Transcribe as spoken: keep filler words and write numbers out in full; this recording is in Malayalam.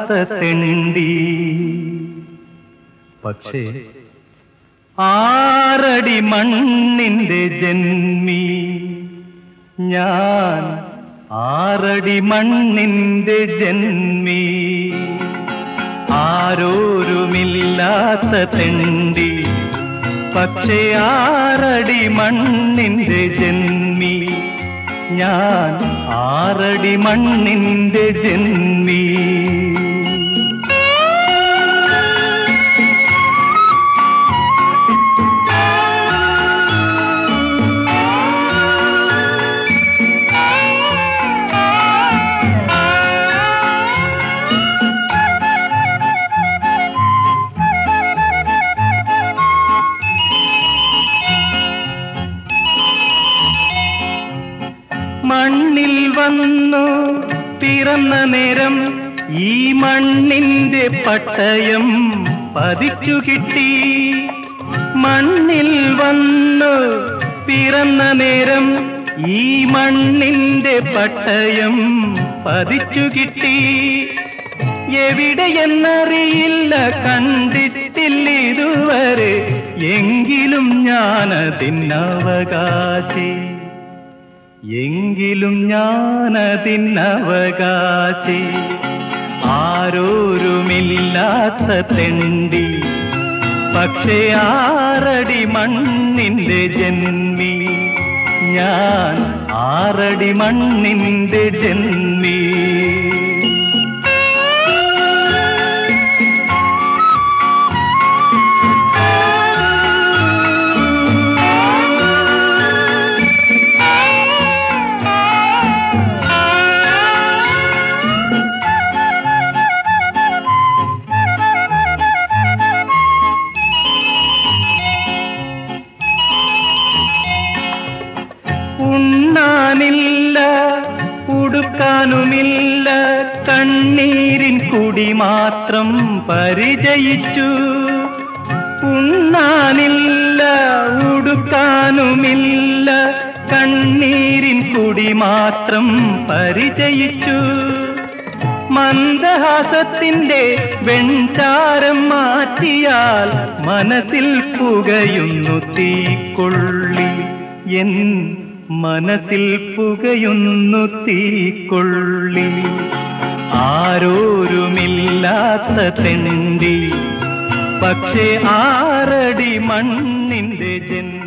തെണ്ടി. പക്ഷേ ആറടി മണ്ണിന്റെ ജന്മി ഞാൻ, ആറടി മണ്ണിന്റെ ജന്മി. ആരോരുമില്ലാത്ത തെണ്ടി, പക്ഷേ ആറടി മണ്ണിന്റെ ജന്മി ഞാൻ, ആറടി മണ്ണിന്റെ ജന്മി. മണ്ണിൽ വന്നു പിറന്ന നേരം ഈ മണ്ണിന്റെ പട്ടയം പതിച്ചു കിട്ടി. മണ്ണിൽ വന്നു പിറന്ന നേരം ഈ മണ്ണിന്റെ പട്ടയം പതിച്ചു കിട്ടി. എവിടെയെന്നറിയില്ല, കണ്ടിട്ടില്ല ഇതുവരെ, എങ്കിലും ഞാനതിനവകാശി, എങ്കിലും ഞാനതിനവകാശി. ആരോരുമില്ലാത്ത തെണ്ടി, പക്ഷേ ആറടി മണ്ണിന്റെ ജന്മി ഞാൻ, ആറടി മണ്ണിന്റെ ജന്മി. ഉണ്ണാനില്ല, ഉടുക്കാനുമില്ല, കണ്ണീരിൻ കുടി മാത്രം പരിചയിച്ചു. ഉണ്ണാനില്ല, ഉടുക്കാനുമില്ല, കണ്ണീരിൻ കുടി മാത്രം പരിചയിച്ചു. മന്ദഹാസത്തിന്റെ വെൺചാരം മാറ്റിയാൽ മനസ്സിൽ പുകയുന്നു തീക്കൊള്ളി, എൻ മനസ്സിൽ പുകയുന്നു തീക്കൊള്ളി. ആരോരുമില്ലാത്ത തെണ്ടി, പക്ഷേ ആറടി മണ്ണിന്റെ ജന്മി